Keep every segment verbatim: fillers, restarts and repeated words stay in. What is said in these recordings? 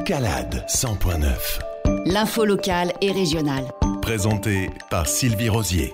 Calade cent point neuf. L'info locale et régionale. Présenté par Sylvie Rosier.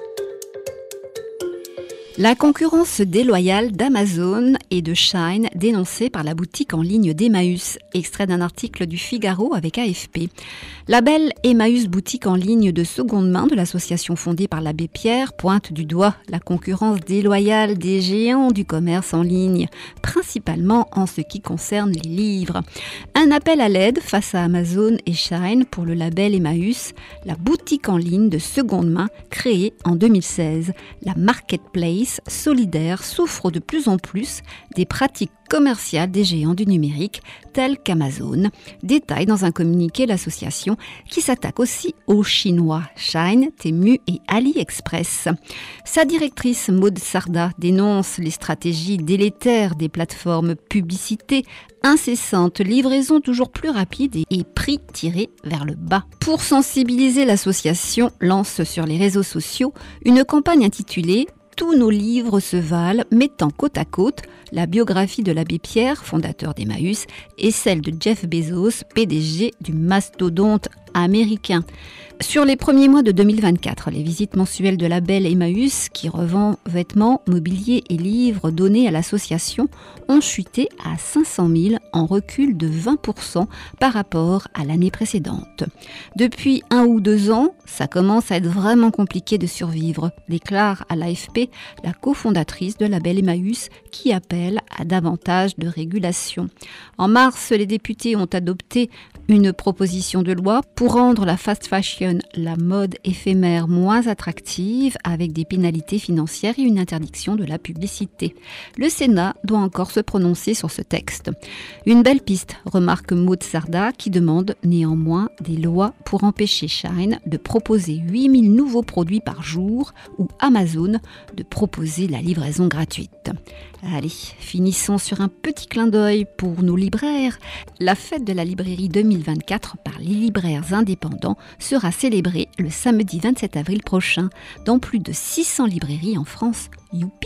La concurrence déloyale d'Amazon et de Shein dénoncée par la boutique en ligne d'Emmaüs, extrait d'un article du Figaro avec A F P. La belle Emmaüs boutique en ligne de seconde main de l'association fondée par l'abbé Pierre pointe du doigt la concurrence déloyale des géants du commerce en ligne, principalement en ce qui concerne les livres. Un appel à l'aide face à Amazon et Shein pour le label Emmaüs, la boutique en ligne de seconde main créée en deux mille seize. La marketplace solidaire souffre de plus en plus des pratiques commerciales des géants du numérique tels qu'Amazon. Détaille dans un communiqué l'association qui s'attaque aussi aux Chinois Shein, Temu et AliExpress. Sa directrice Maud Sarda dénonce les stratégies délétères des plateformes publicité incessante, livraison toujours plus rapide et prix tiré vers le bas. Pour sensibiliser, l'association lance sur les réseaux sociaux une campagne intitulée Tous nos livres se valent, mettant côte à côte la biographie de l'abbé Pierre, fondateur d'Emmaüs, et celle de Jeff Bezos, P D G du mastodonte américain. Sur les premiers mois de deux mille vingt-quatre, les visites mensuelles de la belle Emmaüs, qui revend vêtements, mobilier et livres donnés à l'association, ont chuté à cinq cent mille, en recul de vingt pour cent par rapport à l'année précédente. Depuis un ou deux ans, ça commence à être vraiment compliqué de survivre, déclare à l'A F P la cofondatrice de la belle Emmaüs, qui appelle à davantage de régulation. En mars, les députés ont adopté une proposition de loi pour rendre la fast fashion, la mode éphémère, moins attractive, avec des pénalités financières et une interdiction de la publicité. Le Sénat doit encore se prononcer sur ce texte. Une belle piste, remarque Maud Sarda, qui demande néanmoins des lois pour empêcher Shein de proposer huit mille nouveaux produits par jour ou Amazon de proposer la livraison gratuite. Allez, finissons sur un petit clin d'œil pour nos libraires. La fête de la librairie deux mille vingt-quatre par les libraires indépendants sera célébrée le samedi vingt-sept avril prochain dans plus de six cents librairies en France. Youpi!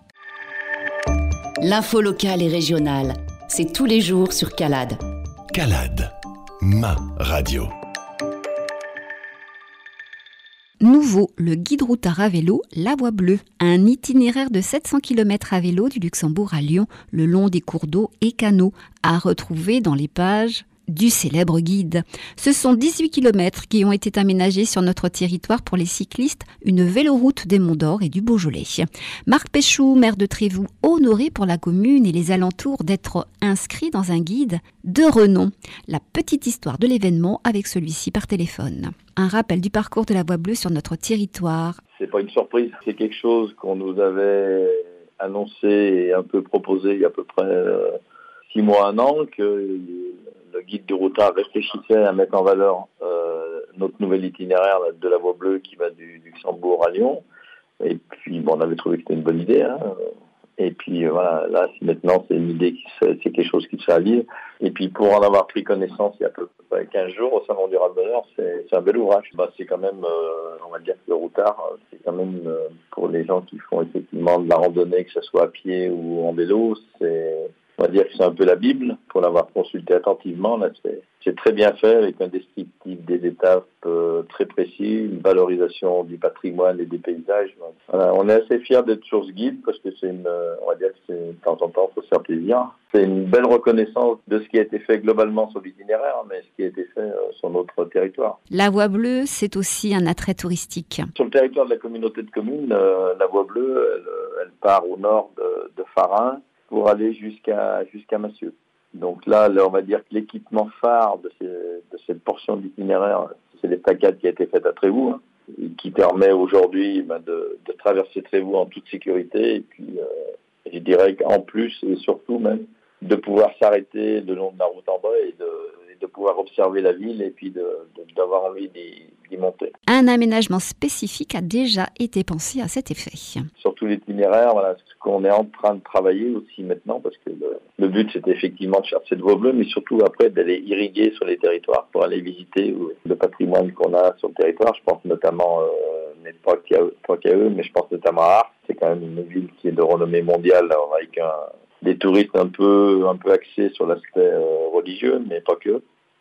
L'info locale et régionale, c'est tous les jours sur Calade. Calade, ma radio. Nouveau, le guide routard à vélo La Voie Bleue, un itinéraire de sept cents kilomètres à vélo du Luxembourg à Lyon, le long des cours d'eau et canaux, à retrouver dans les pages du célèbre guide. Ce sont dix-huit kilomètres qui ont été aménagés sur notre territoire pour les cyclistes, une véloroute des Monts d'Or et du Beaujolais. Marc Péchou, maire de Trévoux, honoré pour la commune et les alentours d'être inscrit dans un guide de renom. La petite histoire de l'événement avec celui-ci par téléphone. Un rappel du parcours de la Voie Bleue sur notre territoire. C'est pas une surprise, c'est quelque chose qu'on nous avait annoncé et un peu proposé il y a à peu près euh, six mois, un an, que le guide du routard réfléchissait à mettre en valeur euh, notre nouvel itinéraire de la Voie Bleue qui va du, du Luxembourg à Lyon. Et puis, bon, on avait trouvé que c'était une bonne idée. Hein. Et puis, euh, voilà, là, maintenant, c'est une idée, qui c'est quelque chose qui se réalise. Et puis, pour en avoir pris connaissance il y a à peu près quinze jours au Salon du Raz-de-Bonheur, c'est, c'est un bel ouvrage. Bah, c'est quand même, euh, on va dire que le routard, c'est quand même, euh, pour les gens qui font effectivement de la randonnée, que ce soit à pied ou en vélo, c'est... On va dire que c'est un peu la Bible, pour l'avoir consulté attentivement. Là, c'est, c'est très bien fait, avec un descriptif des étapes euh, très précis, une valorisation du patrimoine et des paysages. Voilà, on est assez fiers d'être sur ce guide, parce que c'est une, on va dire que c'est, de temps en temps, il faut se faire plaisir. C'est une belle reconnaissance de ce qui a été fait globalement sur l'itinéraire, mais ce qui a été fait euh, sur notre territoire. La Voie Bleue, c'est aussi un attrait touristique. Sur le territoire de la communauté de communes, euh, la Voie Bleue, elle, elle part au nord de, de Farin, pour aller jusqu'à jusqu'à Massieux. Donc là, là, on va dire que l'équipement phare de, ces, de cette portion d'itinéraire, c'est l'estacade qui a été faite à Trévoux, hein, et qui permet aujourd'hui ben, de, de traverser Trévoux en toute sécurité, et puis euh, je dirais qu'en plus, et surtout même, de pouvoir s'arrêter le long de la route en bas et de, et de pouvoir observer la ville et puis de, de, d'avoir envie d'y, d'y monter. Un aménagement spécifique a déjà été pensé à cet effet. Sur tout l'itinéraire, voilà, ce qu'on est en train de travailler aussi maintenant, parce que le, le but c'est effectivement de faire cette Voie Bleue, mais surtout après d'aller irriguer sur les territoires pour aller visiter le patrimoine qu'on a sur le territoire. Je pense notamment, euh, mais pas qu'à, pas qu'à eux, mais je pense notamment à Arques. C'est quand même une ville qui est de renommée mondiale, avec un des touristes un peu un peu axés sur l'aspect euh, religieux, mais pas que.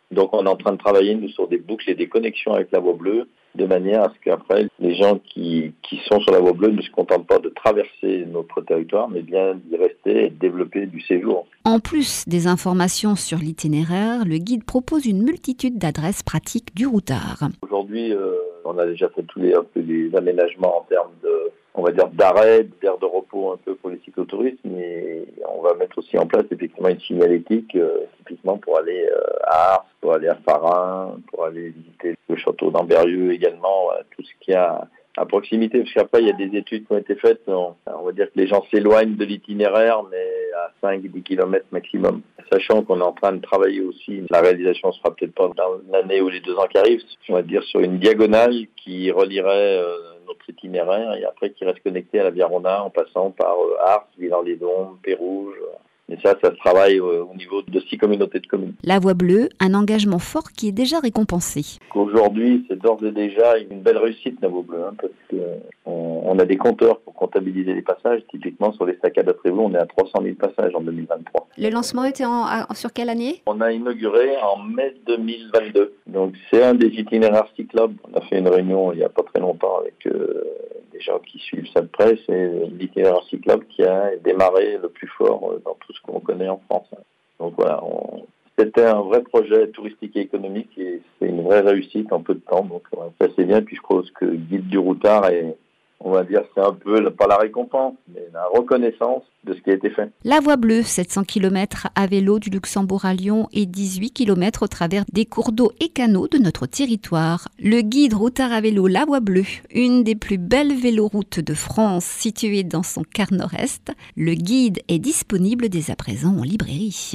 Donc on est en train de travailler nous, sur des boucles et des connexions avec la Voie bleue, de manière à ce qu'après, les gens qui, qui sont sur la Voie bleue ne se contentent pas de traverser notre territoire, mais bien d'y rester et de développer du séjour. En plus des informations sur l'itinéraire, le guide propose une multitude d'adresses pratiques du routard. Aujourd'hui, euh, on a déjà fait tous les, un peu les aménagements en termes de, on va dire, d'arrêt, d'aires de repos un peu pour les cyclotouristes, mais on va mettre aussi en place effectivement une signalétique, euh, typiquement pour aller euh, à Ars, pour aller à Farin, pour aller visiter le château d'Amberieu également, voilà, tout ce qu'il y a à proximité, parce qu'après il y a des études qui ont été faites, on, on va dire que les gens s'éloignent de l'itinéraire, mais à cinq à dix kilomètres maximum. Sachant qu'on est en train de travailler aussi, la réalisation ne sera peut-être pas dans l'année ou les deux ans qui arrivent, on va dire sur une diagonale qui relierait euh, notre itinéraire et après qui reste connecté à la Via Rona en passant par euh, Ars, Villars-les-Dombes, Pérouges. Et ça, ça se travaille euh, au niveau de six communautés de communes. La Voie bleue, un engagement fort qui est déjà récompensé. Aujourd'hui, c'est d'ores et déjà une belle réussite, la Voie bleue, hein, parce qu'on on a des compteurs pour comptabiliser les passages. Typiquement, sur les stacades à Trévoux, on est à trois cent mille passages en deux mille vingt-trois. Le lancement était en, en, sur quelle année ? On a inauguré en mai deux mille vingt-deux. Donc, c'est un des itinéraires cyclables. On a fait une réunion il n'y a pas très longtemps avec euh, des gens qui suivent ça de près. C'est l'itinéraire cyclable qui a démarré le plus fort dans tout ce qu'on connaît en France. Donc voilà, on... c'était un vrai projet touristique et économique et c'est une vraie réussite en peu de temps. Donc ouais, ça c'est bien. Puis je pense que Guide du Routard est, on va dire, c'est un peu, pas la récompense, mais la reconnaissance de ce qui a été fait. La Voie bleue, sept cents kilomètres à vélo du Luxembourg à Lyon et dix-huit kilomètres au travers des cours d'eau et canaux de notre territoire. Le guide Routard à vélo La Voie bleue, une des plus belles véloroutes de France située dans son quart nord-est. Le guide est disponible dès à présent en librairie.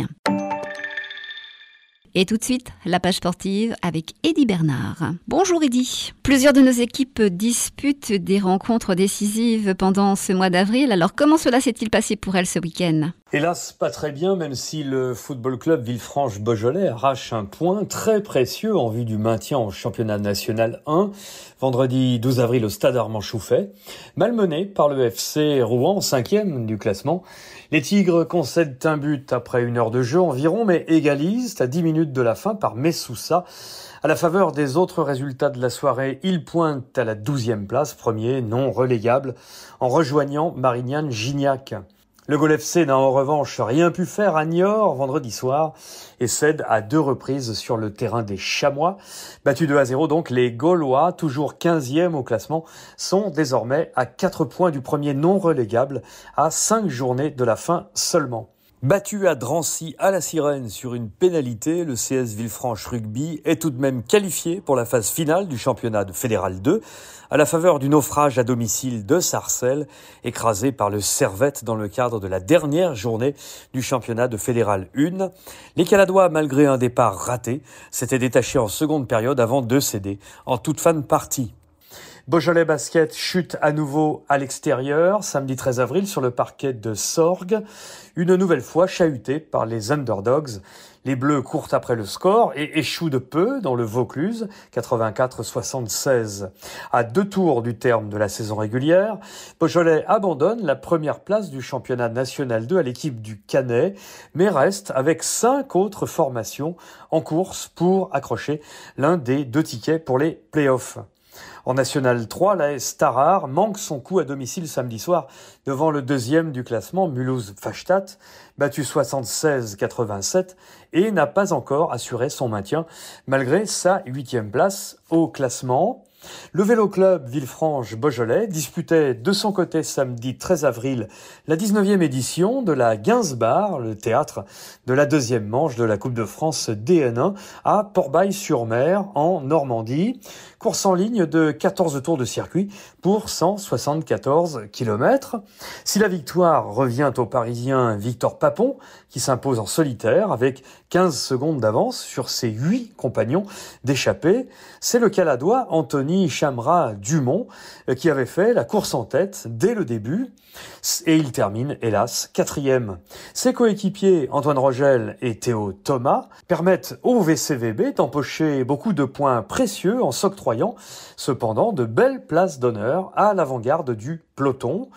Et tout de suite, la page sportive avec Eddy Bernard. Bonjour Eddy. Plusieurs de nos équipes disputent des rencontres décisives pendant ce mois d'avril. Alors comment cela s'est-il passé pour elles ce week-end ? Hélas, pas très bien, même si le football club Villefranche-Beaujolais arrache un point très précieux en vue du maintien en championnat national un, vendredi douze avril au stade Armand-Chouffet. Malmené par le F C Rouen, cinquième du classement, les Tigres concèdent un but après une heure de jeu environ, mais égalisent à dix minutes de la fin par Messoussa. À la faveur des autres résultats de la soirée, ils pointent à la douzième place, premier non relégable, en rejoignant Marignane-Gignac. Le Gol F C n'a en revanche rien pu faire à Niort vendredi soir et cède à deux reprises sur le terrain des Chamois. Battus deux à zéro donc, les Gaulois, toujours quinzième au classement, sont désormais à quatre points du premier non relégable, à cinq journées de la fin seulement. Battu à Drancy à la sirène sur une pénalité, le C S Villefranche Rugby est tout de même qualifié pour la phase finale du championnat de Fédéral deux, à la faveur du naufrage à domicile de Sarcelles, écrasé par le Servette dans le cadre de la dernière journée du championnat de Fédéral un. Les Caladois, malgré un départ raté, s'étaient détachés en seconde période avant de céder en toute fin de partie. Beaujolais Basket chute à nouveau à l'extérieur, samedi treize avril sur le parquet de Sorgues, une nouvelle fois chahuté par les underdogs. Les Bleus courent après le score et échouent de peu dans le Vaucluse, quatre-vingt-quatre à soixante-seize. À deux tours du terme de la saison régulière, Beaujolais abandonne la première place du championnat national deux à l'équipe du Canet, mais reste avec cinq autres formations en course pour accrocher l'un des deux tickets pour les play-offs. En National trois, l'A S Tarare manque son coup à domicile samedi soir devant le deuxième du classement, Mulhouse-Fachstadt, battu soixante-seize à quatre-vingt-sept et n'a pas encore assuré son maintien malgré sa huitième place au classement. Le Vélo Club Villefranche-Beaujolais disputait de son côté samedi treize avril la dix-neuvième édition de la Gainsbar, le théâtre de la deuxième manche de la Coupe de France D N un à Port-Bail-sur-Mer en Normandie. Course en ligne de quatorze tours de circuit pour cent soixante-quatorze kilomètres. Si la victoire revient au Parisien Victor Papon, qui s'impose en solitaire avec quinze secondes d'avance sur ses huit compagnons d'échappée, c'est le Caladois Anthony Chamra Dumont qui avait fait la course en tête dès le début et il termine hélas quatrième. Ses coéquipiers Antoine Rogel et Théo Thomas permettent au V C V B d'empocher beaucoup de points précieux en s'octroyant cependant de belles places d'honneur à l'avant-garde du peloton.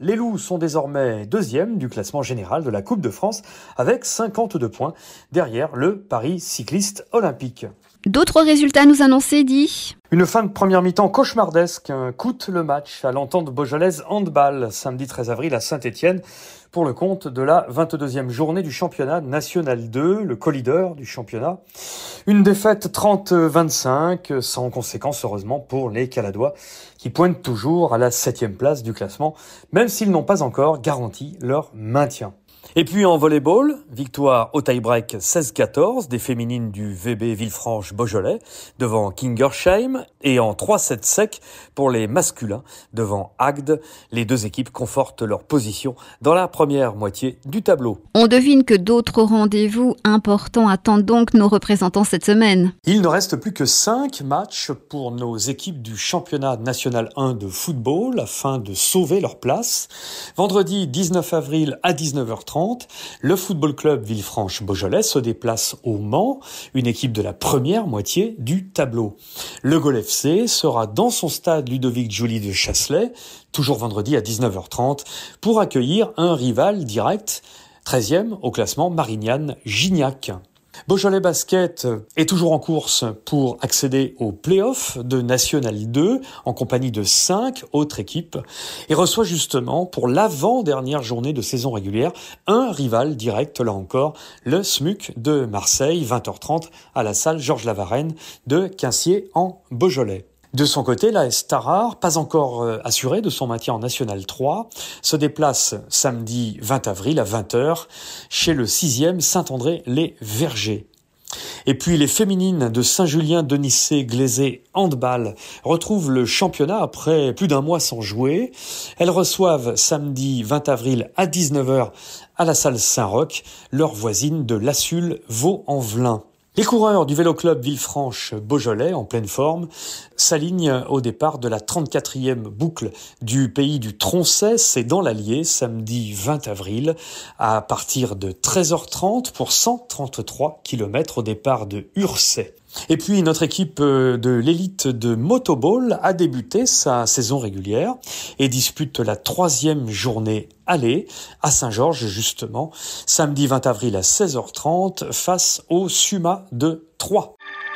Les Loups sont désormais deuxième du classement général de la Coupe de France avec cinquante-deux points derrière le Paris Cycliste Olympique. D'autres résultats à nous annoncer, dit. Une fin de première mi-temps cauchemardesque coûte le match à l'Entente Beaujolaise Handball samedi treize avril à Saint-Étienne pour le compte de la vingt-deuxième journée du championnat national deux, le co-leader du championnat. Une défaite trente à vingt-cinq, sans conséquence heureusement pour les Caladois qui pointent toujours à la septième place du classement, même s'ils n'ont pas encore garanti leur maintien. Et puis en volleyball, victoire au tie-break seize quatorze des féminines du V B Villefranche-Beaujolais devant Kingersheim et en trois sept sec pour les masculins devant Agde. Les deux équipes confortent leur position dans la première moitié du tableau. On devine que d'autres rendez-vous importants attendent donc nos représentants cette semaine. Il ne reste plus que cinq matchs pour nos équipes du championnat national un de football afin de sauver leur place. Vendredi dix-neuf avril à dix-neuf heures trente, le Football Club Villefranche-Beaujolais se déplace au Mans, une équipe de la première moitié du tableau. Le Gol F C sera dans son stade Ludovic Joly de Chasselet, toujours vendredi à dix-neuf heures trente, pour accueillir un rival direct, treizième au classement Marignane-Gignac. Beaujolais Basket est toujours en course pour accéder aux play-offs de National deux en compagnie de cinq autres équipes et reçoit justement pour l'avant-dernière journée de saison régulière un rival direct, là encore, le S M U C de Marseille, vingt heures trente à la salle Georges Lavarenne de Quincier en Beaujolais. De son côté, l'A S Tarare, pas encore assuré de son maintien en National trois, se déplace samedi vingt avril à vingt heures chez le sixième Saint-André-les-Vergers. Et puis les féminines de Saint-Julien-Denissé-Glaisé handball retrouvent le championnat après plus d'un mois sans jouer. Elles reçoivent samedi vingt avril à dix-neuf heures à la salle Saint-Roch leur voisine de Lassul Vaux-en-Velin. Les coureurs du Vélo Club Villefranche-Beaujolais, en pleine forme, s'alignent au départ de la trente-quatrième boucle du pays du Troncet, c'est dans l'Allier, samedi vingt avril, à partir de treize heures trente pour cent trente-trois kilomètres au départ de Urset. Et puis notre équipe de l'élite de Motoball a débuté sa saison régulière et dispute la troisième journée aller à Saint-Georges justement, samedi vingt avril à seize heures trente face au Suma de Troyes.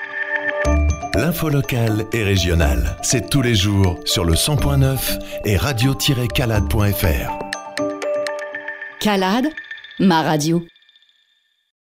L'info locale et régionale, c'est tous les jours sur le cent point neuf et radio tiret calade point f r. Calade, ma radio.